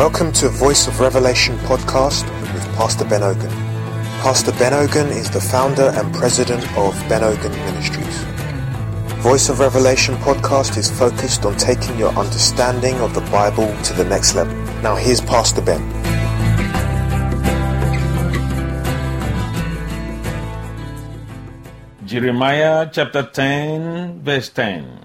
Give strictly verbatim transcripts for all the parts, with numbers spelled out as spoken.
Welcome to Voice of Revelation podcast with Pastor Ben Ogun. Pastor Ben Ogun is the founder and president of Ben Ogun Ministries. Voice of Revelation podcast is focused on taking your understanding of the Bible to the next level. Now here's Pastor Ben. Jeremiah chapter ten, verse ten.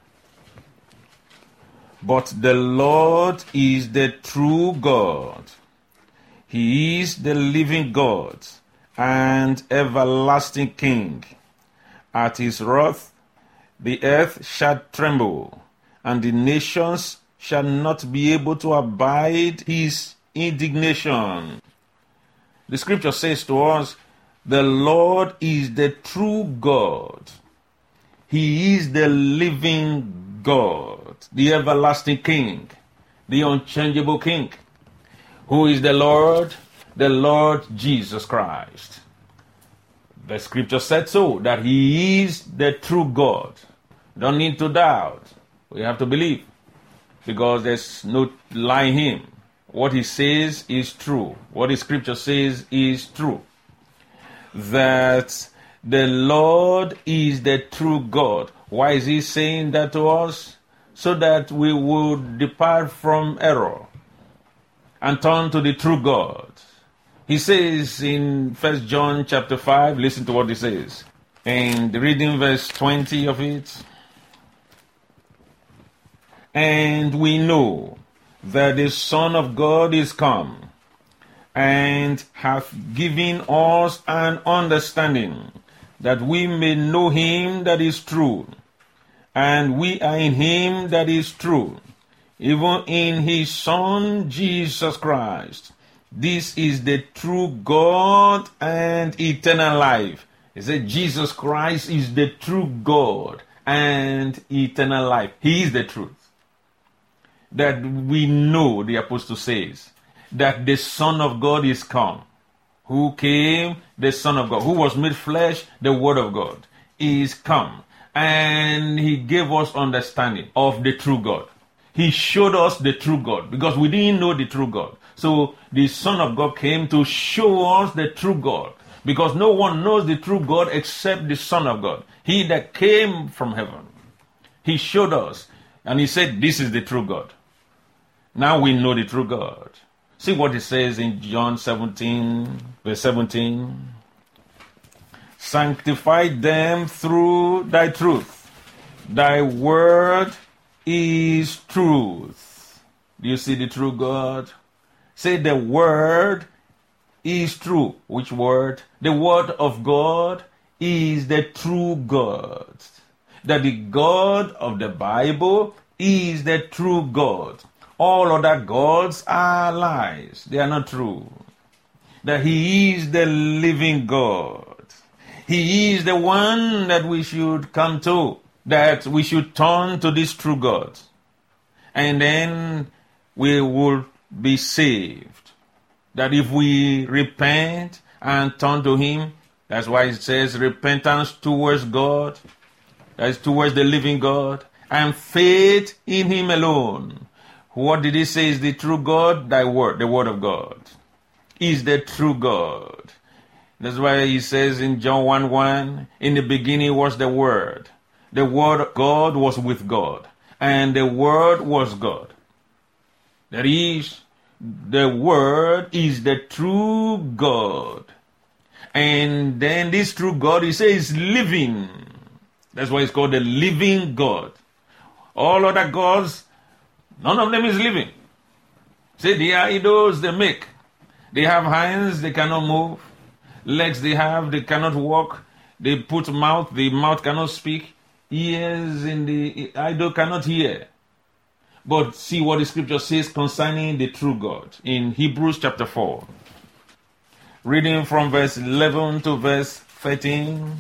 But the Lord is the true God. He is the living God and everlasting King. At his wrath the earth shall tremble, and the nations shall not be able to abide his indignation. The scripture says to us, the Lord is the true God. He is the living God, the everlasting King, the unchangeable King. Who is the Lord? The Lord Jesus Christ. The scripture said so, that he is the true God. Don't need to doubt. We have to believe, because there's no lie in him. What he says is true. What the scripture says is true. That the Lord is the true God. Why is he saying that to us? So that we would depart from error and turn to the true God. He says in First John chapter five, listen to what he says. And reading verse twenty of it. And we know that the Son of God is come, and hath given us an understanding, that we may know him that is true. And we are in him that is true, even in his Son Jesus Christ. This is the true God and eternal life. He said Jesus Christ is the true God and eternal life. He is the truth. That we know, the apostle says, that the Son of God is come. Who came? The Son of God. Who was made flesh? The Word of God is come. And he gave us understanding of the true God. He showed us the true God, because we didn't know the true God. So the Son of God came to show us the true God, because no one knows the true God except the Son of God, he that came from heaven. He showed us, and he said, this is the true God. Now we know the true God. See what it says in John seventeen, verse seventeen. Sanctify them through thy truth. Thy word is truth. Do you see the true God? Say the word is true. Which word? The word of God is the true God. That the God of the Bible is the true God. All other gods are lies. They are not true. That he is the living God. He is the one that we should come to, that we should turn to this true God. And then we will be saved. That if we repent and turn to him, that's why it says repentance towards God, that is towards the living God, and faith in him alone. What did he say is the true God? Thy word, the word of God, is the true God. That's why he says in John one one, in the beginning was the Word. The Word of God was with God, and the Word was God. That is, the Word is the true God. And then this true God, he says, living. That's why it's called the living God. All other gods, none of them is living. Say, the idols they make. They have hands, they cannot move. Legs they have, they cannot walk. They put mouth, the mouth cannot speak. Ears in the idol cannot hear. But see what the scripture says concerning the true God in Hebrews chapter four. Reading from verse eleven to verse thirteen.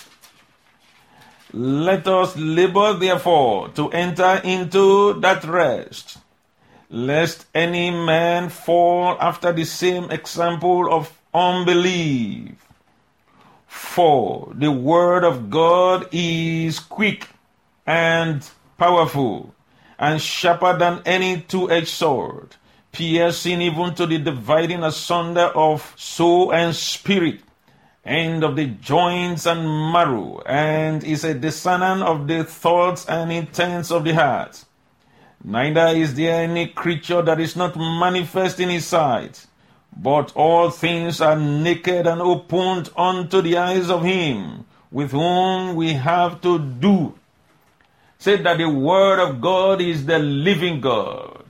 Let us labor therefore to enter into that rest, lest any man fall after the same example of unbelief. For the word of God is quick and powerful, and sharper than any two-edged sword, piercing even to the dividing asunder of soul and spirit, and of the joints and marrow, and is a discerner of the thoughts and intents of the heart. Neither is there any creature that is not manifest in his sight, but all things are naked and opened unto the eyes of him with whom we have to do. Say that the word of God is the living God,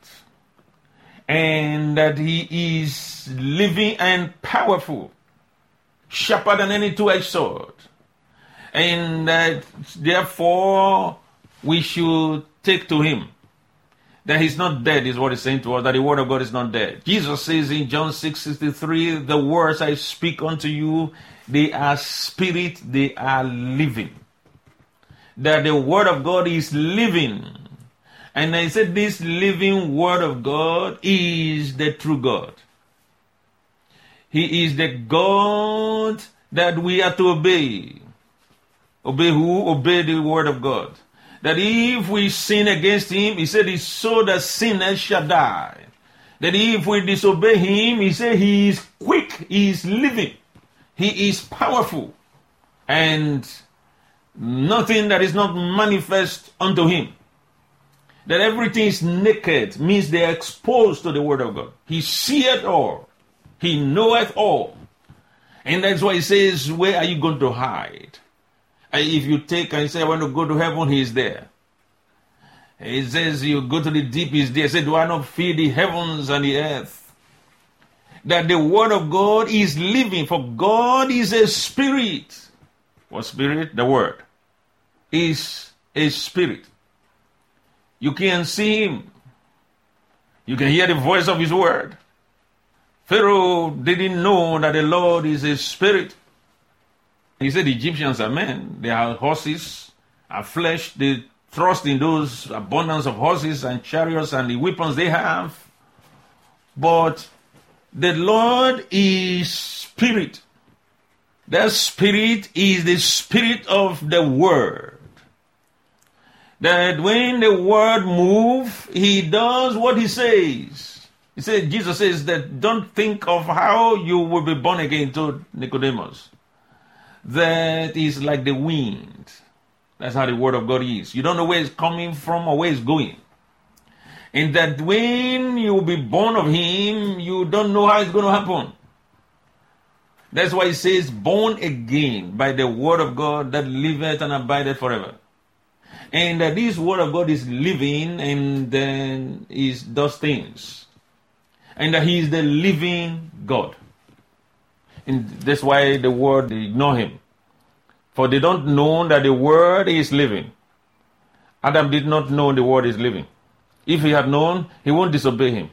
and that he is living and powerful, sharper than any two-edged sword, and that therefore we should take to him. That he's not dead is what he's saying to us, that the word of God is not dead. Jesus says in John six sixty-three, the words I speak unto you, they are spirit, they are living. That the word of God is living. And I said this living word of God is the true God. He is the God that we are to obey. Obey who? Obey the word of God. That if we sin against him, he said, it's so that sinners shall die. That if we disobey him, he said, he is quick, he is living, he is powerful, and nothing that is not manifest unto him. That everything is naked means they are exposed to the word of God. He seeth all, he knoweth all. And that's why he says, where are you going to hide? If you take and say, I want to go to heaven, he is there. He says, you go to the deep, he is there. He said, do I not feed the heavens and the earth? That the word of God is living, for God is a spirit. What spirit? The word is a spirit. You can see him. You can hear the voice of his word. Pharaoh didn't know that the Lord is a spirit. He said the Egyptians are men, they are horses, are flesh, they trust in those abundance of horses and chariots and the weapons they have. But the Lord is spirit. That spirit is the spirit of the word. That when the word moves, he does what he says. He said, Jesus says that don't think of how you will be born again to Nicodemus. That is like the wind. That's how the word of God is. You don't know where it's coming from or where it's going. And that when you will be born of him, you don't know how it's going to happen. That's why it says, born again by the word of God that liveth and abideth forever. And that this word of God is living and then is does things. And that he is the living God. And that's why the word, they ignore him. For they don't know that the word is living. Adam did not know the word is living. If he had known, he won't disobey him.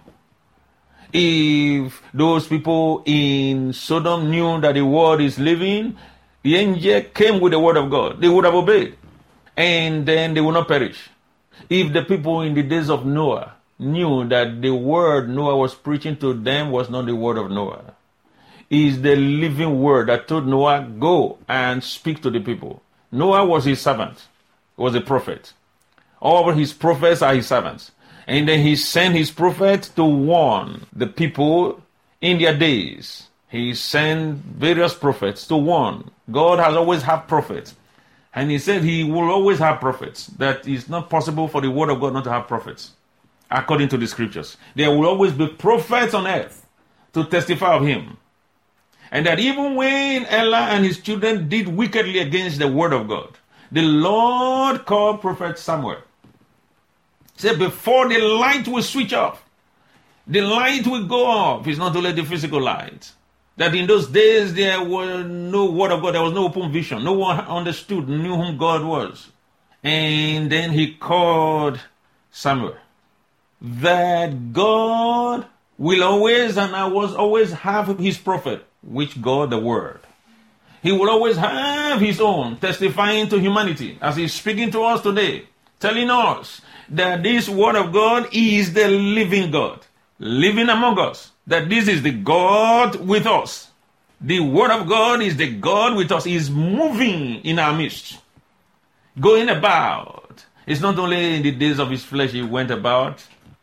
If those people in Sodom knew that the word is living, the angel came with the word of God, they would have obeyed. And then they would not perish. If the people in the days of Noah knew that the word Noah was preaching to them was not the word of Noah, is the living word that told Noah, go and speak to the people. Noah was his servant, was a prophet. All of his prophets are his servants. And then he sent his prophet to warn the people in their days. He sent various prophets to warn. God has always had prophets. And he said he will always have prophets. That it's not possible for the word of God not to have prophets. According to the scriptures. There will always be prophets on earth to testify of him. And that even when Eli and his children did wickedly against the word of God, the Lord called prophet Samuel. He said, before the light will switch off, the light will go off. It's not only the physical light. That in those days there was no word of God, there was no open vision. No one understood, knew whom God was. And then he called Samuel. That God will always and I was always have his prophet, which God the word. He will always have his own, testifying to humanity as he's speaking to us today, telling us that this word of God is the living God, living among us, that this is the God with us. The word of God is the God with us. He is moving in our midst, going about. It's not only in the days of his flesh he went about,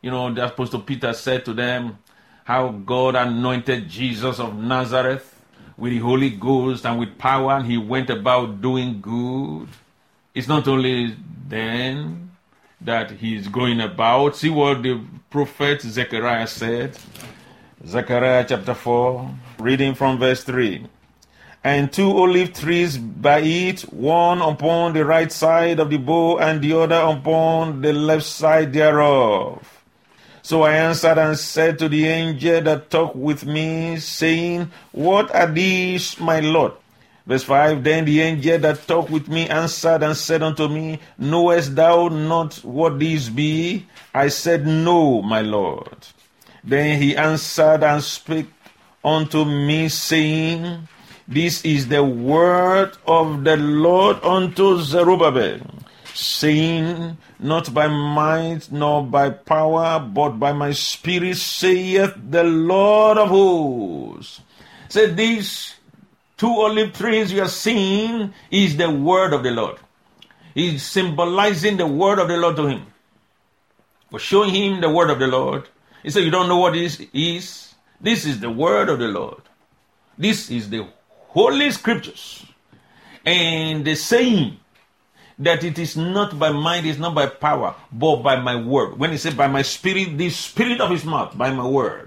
You know, the Apostle Peter said to them how God anointed Jesus of Nazareth with the Holy Ghost and with power, and he went about doing good. It's not only then that he's going about. See what the prophet Zechariah said. Zechariah chapter four, reading from verse three. And two olive trees by it, one upon the right side of the bow, and the other upon the left side thereof. So I answered and said to the angel that talked with me, saying, What are these, my Lord? Verse five, Then the angel that talked with me answered and said unto me, Knowest thou not what these be? I said, No, my Lord. Then he answered and spake unto me, saying, This is the word of the Lord unto Zerubbabel, saying, Not by might nor by power, but by my spirit, saith the Lord of hosts. So these two olive trees you are seeing is the word of the Lord. He's symbolizing the word of the Lord to him. For showing him the word of the Lord. He said, You don't know what this is? This is the word of the Lord. This is the Holy Scriptures. And the saying that it is not by might, it's not by power, but by my word. When he said by my spirit, the spirit of his mouth, by my word.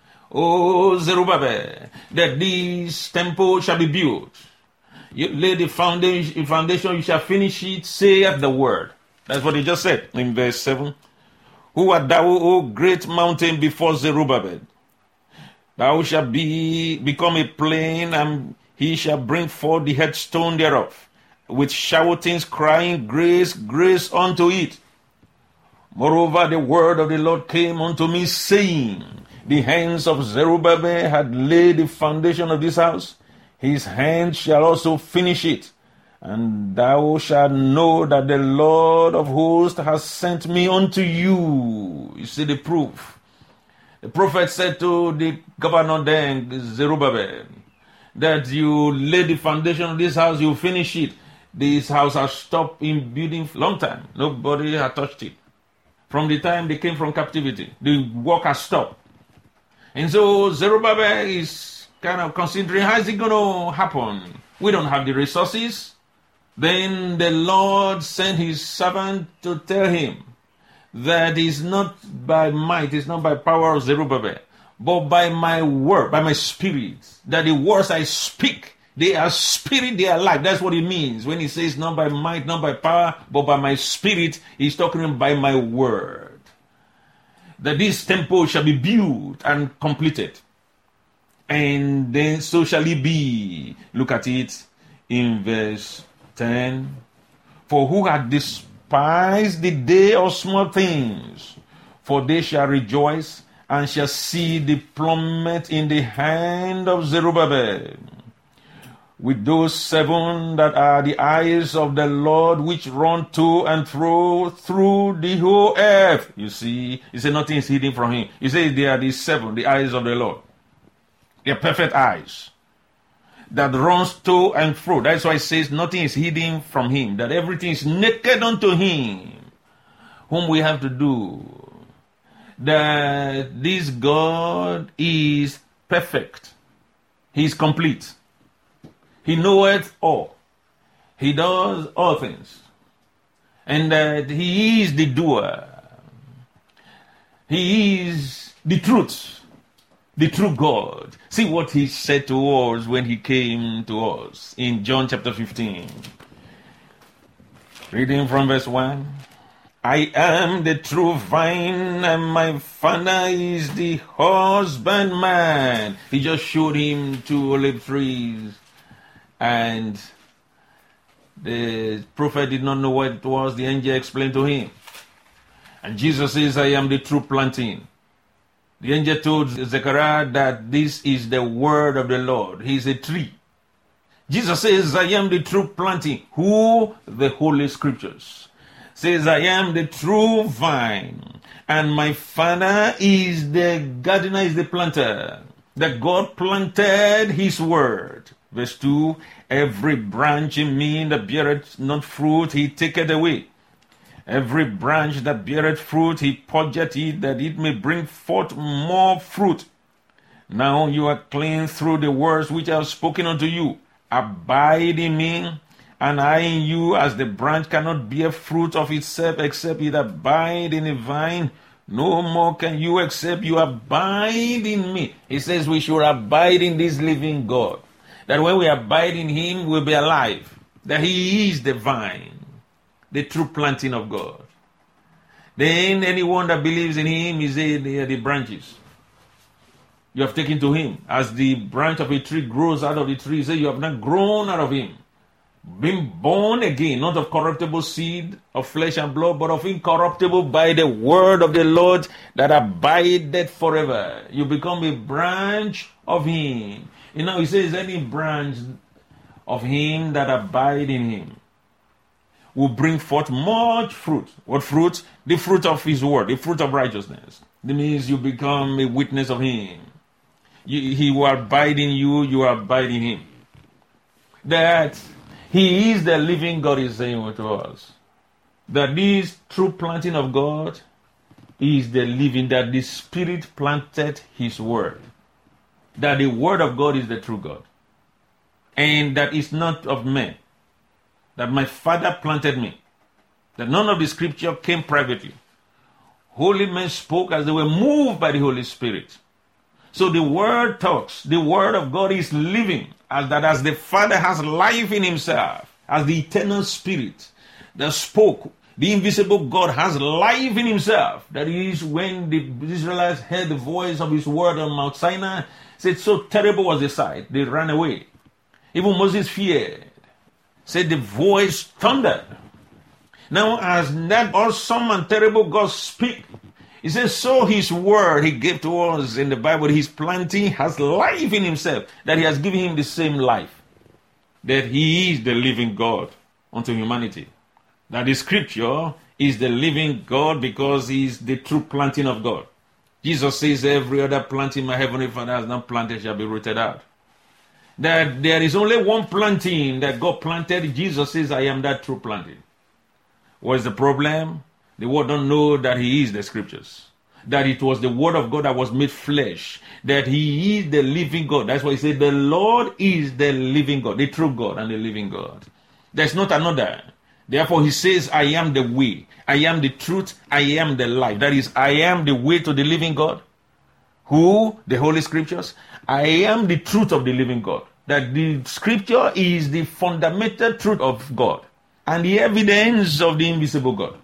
O Zerubbabel, that this temple shall be built. You lay the foundation, foundation, you shall finish it, saith the word. That's what he just said in verse seven. Who art thou, O great mountain, before Zerubbabel? Thou shalt be become a plain, and he shall bring forth the headstone thereof, with shoutings, crying, Grace, grace unto it. Moreover, the word of the Lord came unto me, saying, The hands of Zerubbabel had laid the foundation of this house. His hand shall also finish it. And thou shalt know that the Lord of hosts has sent me unto you. You see the proof. The prophet said to the governor then, Zerubbabel, that you lay the foundation of this house, you finish it. This house has stopped in building for a long time. Nobody had touched it. From the time they came from captivity, the work has stopped. And so Zerubbabel is kind of considering, how is it going to happen? We don't have the resources. Then the Lord sent his servant to tell him that it's not by might, it's not by power of Zerubbabel, but by my word, by my spirit, that the words I speak, they are spirit, they are life. That's what it means. When he says not by might, not by power, but by my spirit, he's talking by my word. That this temple shall be built and completed. And then so shall it be. Look at it in verse ten. For who hath despised the day of small things? For they shall rejoice and shall see the plummet in the hand of Zerubbabel. With those seven that are the eyes of the Lord, which run to and fro through the whole earth. You see, he said nothing is hidden from him. He says they are the seven, the eyes of the Lord. They are perfect eyes that runs to and fro. That's why it says nothing is hidden from him, that everything is naked unto him, whom we have to do. That this God is perfect. He is complete. He knoweth all. He does all things. And that he is the doer. He is the truth. The true God. See what he said to us when he came to us in John chapter fifteen. Reading from verse one. I am the true vine, and my Father is the husbandman. He just showed him two olive trees. And the prophet did not know what it was. The angel explained to him. And Jesus says, I am the true planting. The angel told Zechariah that this is the word of the Lord. He is a tree. Jesus says, I am the true planting. Who? The Holy Scriptures. Says, I am the true vine. And my Father is the gardener, is the planter. That God planted his word. Verse two, every branch in me that beareth not fruit, he taketh away. Every branch that beareth fruit, he purgeth it, that it may bring forth more fruit. Now you are clean through the words which I have spoken unto you. Abide in me, and I in you, as the branch cannot bear fruit of itself except it abide in a vine. No more can you except you abide in me. He says we should abide in this living God. That when we abide in him, we'll be alive. That he is the vine, the true planting of God. Then anyone that believes in him is the, the, the branches. You have taken to him. As the branch of a tree grows out of the tree, say you have not grown out of him. Been born again, not of corruptible seed, of flesh and blood, but of incorruptible by the word of the Lord that abideth forever. You become a branch of him. You know, he says any branch of him that abide in him will bring forth much fruit. What fruit? The fruit of his word, the fruit of righteousness. That means you become a witness of him. You, he will abide in you, you abide in him. That he is the living God, is saying to us. That this true planting of God is the living, that the Spirit planted his word. That the word of God is the true God. And that is not of men. That my Father planted me. That none of the scripture came privately. Holy men spoke as they were moved by the Holy Spirit. So the word talks. The word of God is living. As that as the Father has life in himself, as the eternal Spirit that spoke, the invisible God has life in himself. That is when the Israelites heard the voice of his word on Mount Sinai, said so terrible was the sight, they ran away. Even Moses feared. Said the voice thundered. Now as that awesome and terrible God speak, he says, so his word he gave to us in the Bible, his planting has life in himself, that he has given him the same life. That he is the living God unto humanity. That the scripture is the living God because he is the true planting of God. Jesus says every other planting my heavenly Father has not planted shall be rooted out. That there is only one planting that God planted. Jesus says, I am that true planting. What is the problem? The world don't know that he is the scriptures. That it was the word of God that was made flesh. That he is the living God. That's why he said the Lord is the living God, the true God and the living God. There's not another. Therefore he says, I am the way. I am the truth. I am the life. That is, I am the way to the living God. Who? The Holy Scriptures. I am the truth of the living God. That the scripture is the fundamental truth of God. And the evidence of the invisible God.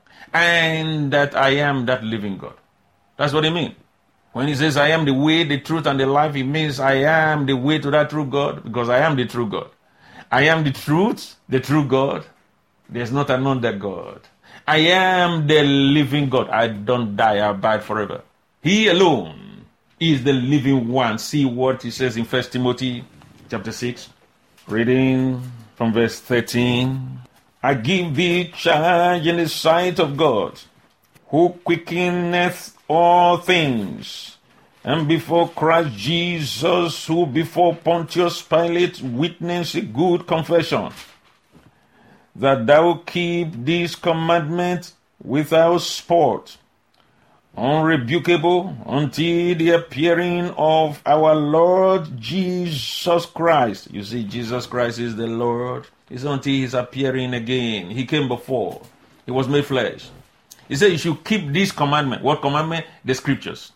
And that I am that living God. That's what it means. When he says I am the way, the truth, and the life, it means I am the way to that true God, because I am the true God. I am the truth, the true God. There's not another God. I am the living God. I don't die, I abide forever. He alone is the living one. See what he says in First Timothy chapter six. Reading from verse thirteen. I give thee charge in the sight of God, who quickeneth all things, and before Christ Jesus, who before Pontius Pilate witnessed a good confession, that thou keep this commandment without spot, unrebukable, until the appearing of our Lord Jesus Christ. You see, Jesus Christ is the Lord. It's until he's appearing again. He came before. He was made flesh. He said you should keep this commandment. What commandment? The scriptures.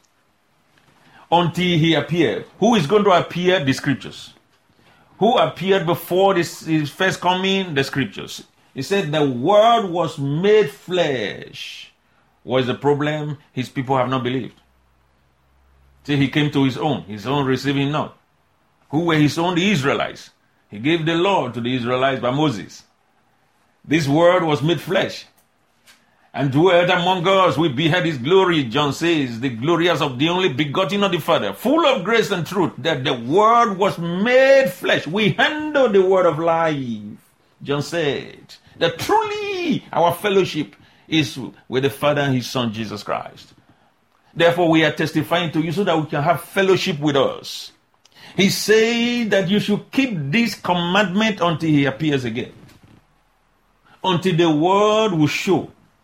Until he appeared. Who is going to appear? The scriptures. Who appeared before this, his first coming? The scriptures. He said the word was made flesh. What is the problem? His people have not believed. See, he came to his own. His own received him not. Who were his own? The Israelites. He gave the law to the Israelites by Moses. This word was made flesh and dwelt among us. We beheld his glory, John says, the glory as of the only begotten of the Father, full of grace and truth, that the word was made flesh. We handle the word of life. John said that truly our fellowship is with the Father and his Son, Jesus Christ. Therefore, we are testifying to you so that we can have fellowship with us. He said that you should keep this commandment until he appears again. Until the word will show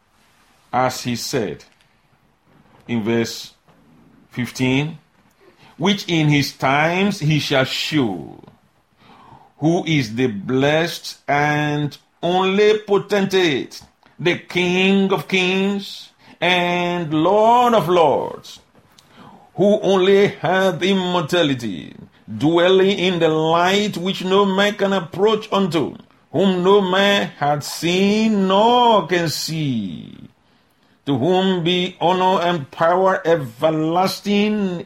as he said in verse fifteen, which in his times he shall shew, who is the blessed and only potentate, the King of kings and Lord of lords, who only hath immortality, dwelling in the light which no man can approach unto, whom no man hath seen nor can see, to whom be honor and power everlasting.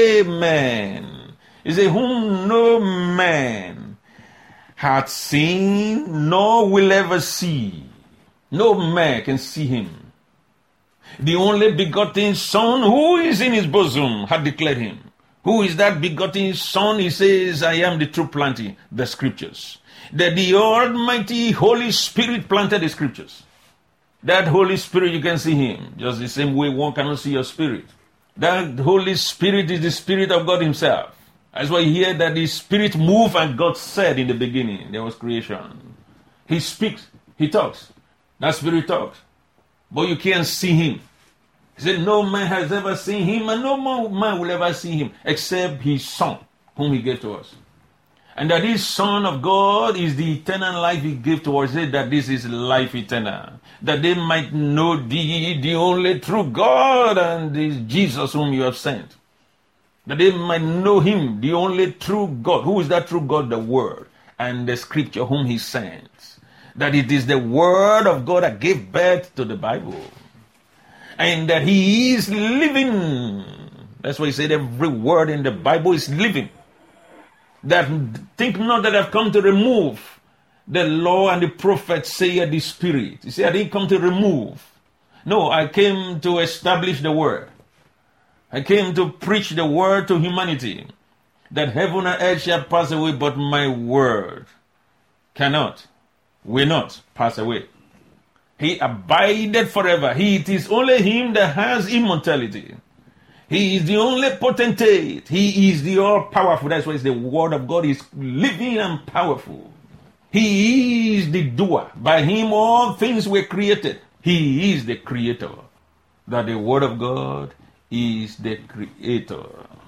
Amen. He said, whom no man hath seen nor will ever see. No man can see him. The only begotten Son, who is in his bosom, hath declared him. Who is that begotten Son? He says, I am the true planting, the Scriptures. That the Almighty Holy Spirit planted the Scriptures. That Holy Spirit, you can see him, just the same way one cannot see your spirit. That Holy Spirit is the Spirit of God himself. That's why you hear that the Spirit moved and God said in the beginning, there was creation. He speaks, he talks. That Spirit talks. But you can't see him. He said, no man has ever seen him, and no man will ever see him, except his Son, whom he gave to us. And that this Son of God is the eternal life he gave to us. He said that this is life eternal. That they might know thee, the only true God, and this Jesus whom you have sent. That they might know him, the only true God. Who is that true God? The Word and the Scripture whom he sent. That it is the Word of God that gave birth to the Bible. And that he is living. That's why he said every word in the Bible is living. That think not that I've come to remove the law and the prophets, say the Spirit. He said I didn't come to remove. No, I came to establish the Word. I came to preach the Word to humanity. That heaven and earth shall pass away, but my Word cannot, will not pass away. He abided forever. He, it is only him that has immortality. He is the only potentate. He is the all-powerful. That's why it's the Word of God is living and powerful. He is the doer. By him all things were created. He is the creator. That the Word of God is the creator.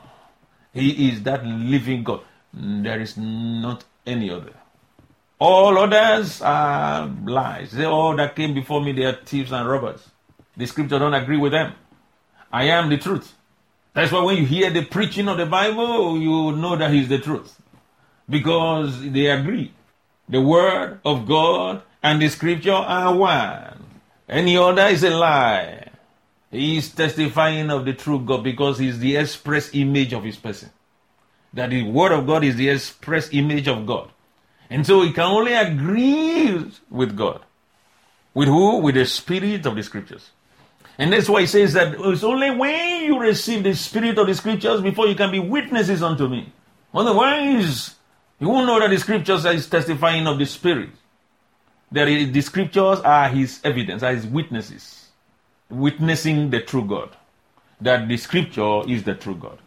He is that living God. There is not any other. All others are lies. They all that came before me, they are thieves and robbers. The Scripture don't agree with them. I am the truth. That's why when you hear the preaching of the Bible, you know that he's the truth. Because they agree. The Word of God and the Scripture are one. Any other is a lie. He is testifying of the true God because he is the express image of his person. That the Word of God is the express image of God. And so he can only agree with God. With who? With the Spirit of the Scriptures. And that's why he says that it's only when you receive the Spirit of the Scriptures before you can be witnesses unto me. Otherwise, you won't know that the Scriptures is testifying of the Spirit. That the Scriptures are his evidence, are his witnesses. Witnessing the true God. That the Scripture is the true God.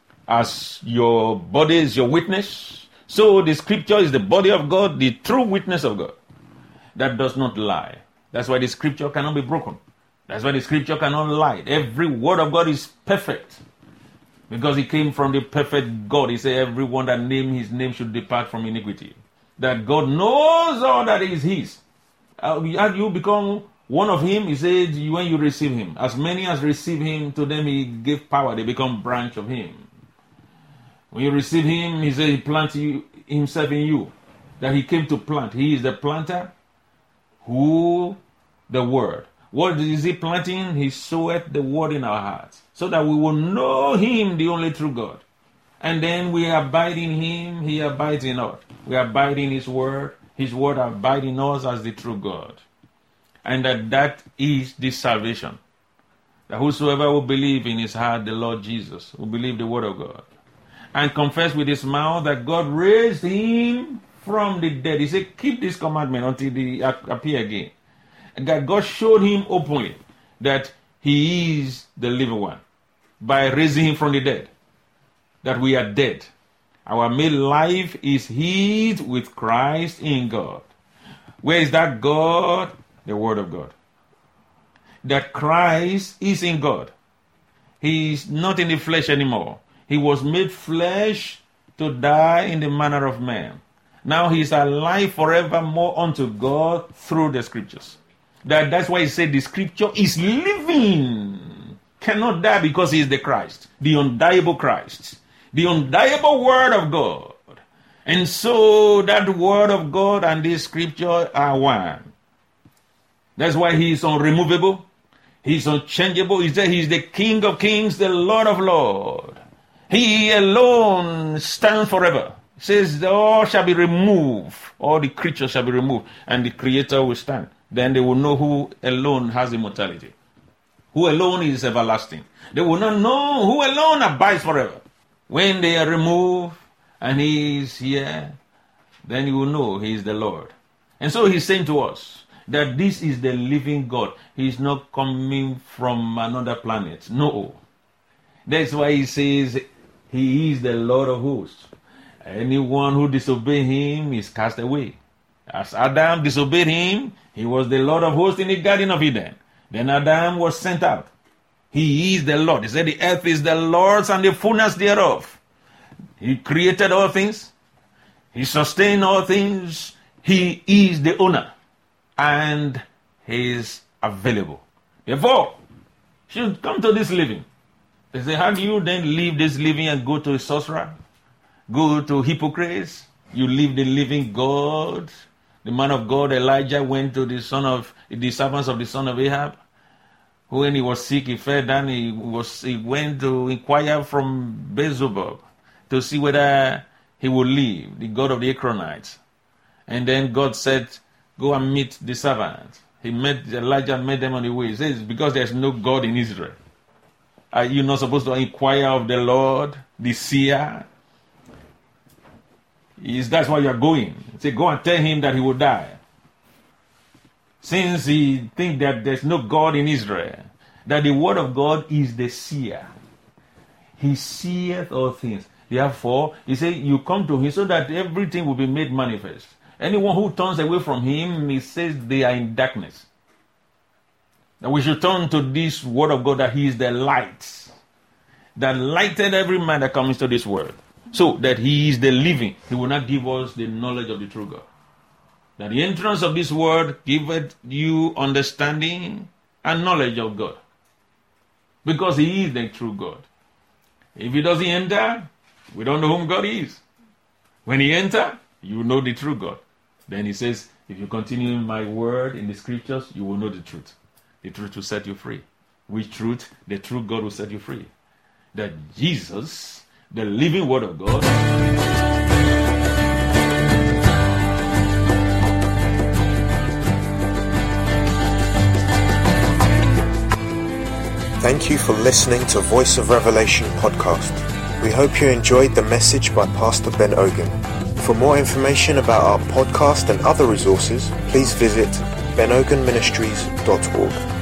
As your body is your witness, so the Scripture is the body of God, the true witness of God. That does not lie. That's why the Scripture cannot be broken. That's why the Scripture cannot lie. Every word of God is perfect. Because it came from the perfect God. He said everyone that named his name should depart from iniquity. That God knows all that is his. Uh, as you become one of him, he said when you receive him. As many as receive him, to them he gave power. They become branch of him. When you receive him, he said he plants you, himself in you. That he came to plant. He is the planter. Who? The Word. What is he planting? He soweth the Word in our hearts. So that we will know him, the only true God. And then we abide in him, he abides in us. We abide in his Word. His Word abides in us as the true God. And that that is the salvation. That whosoever will believe in his heart the Lord Jesus, will believe the Word of God, and confess with his mouth that God raised him from the dead. He said, keep this commandment until he appear again. And that God showed him openly that he is the living one by raising him from the dead. That we are dead. Our made life is hid with Christ in God. Where is that God? The Word of God. that Christ is in God. He is not in the flesh anymore. He was made flesh to die in the manner of man. Now he is alive forevermore unto God through the scriptures. That, that's why he said the scripture is living. Cannot die because he is the Christ. The undieable Christ. The undieable word of God. And so that word of God and this scripture are one. That's why he is unremovable. He is unchangeable. He said he is the King of kings, the Lord of lords. He alone stands forever. He says all shall be removed. All the creatures shall be removed. And the Creator will stand. Then they will know who alone has immortality. Who alone is everlasting. They will not know who alone abides forever. When they are removed and he is here, then you will know he is the Lord. And so he's saying to us that this is the living God. He is not coming from another planet. No. That's why he says he is the Lord of hosts. Anyone who disobeys him is cast away. As Adam disobeyed him, he was the Lord of hosts in the Garden of Eden. Then Adam was sent out. He is the Lord. He said the earth is the Lord's and the fullness thereof. He created all things. He sustained all things. He is the owner. And he is available. Therefore, you should come to this living. They say, how do you then leave this living and go to a sorcerer? Go to hypocrites? You leave the living God. The man of God, Elijah, went to the son of the servants of the son of Ahab. When he was sick, he fell down. He was he went to inquire from Beelzebub to see whether he would live, the god of the Akronites. And then God said, go and meet the servants. He met Elijah, met them on the way. He says, because there's no God in Israel. Are you not supposed to inquire of the Lord, the seer? Is that's why you are going. Say, go and tell him that he will die. Since he thinks that there's no God in Israel, that the word of God is the seer. He seeth all things. Therefore, he said, you come to him so that everything will be made manifest. Anyone who turns away from him, he says they are in darkness. That we should turn to this word of God, that he is the light that lighted every man that comes to this world. So that he is the living. He will not give us the knowledge of the true God. That the entrance of this word giveth you understanding and knowledge of God. Because he is the true God. If he doesn't enter, we don't know whom God is. When he enter, you know the true God. Then he says, if you continue in my word in the scriptures, you will know the truth. The truth will set you free. Which truth? The true God will set you free. That Jesus, the living word of God, Thank you for listening to Voice of Revelation podcast. We hope you enjoyed the message by Pastor Ben Ogun. For more information about our podcast and other resources, please visit ben ogun ministries dot org.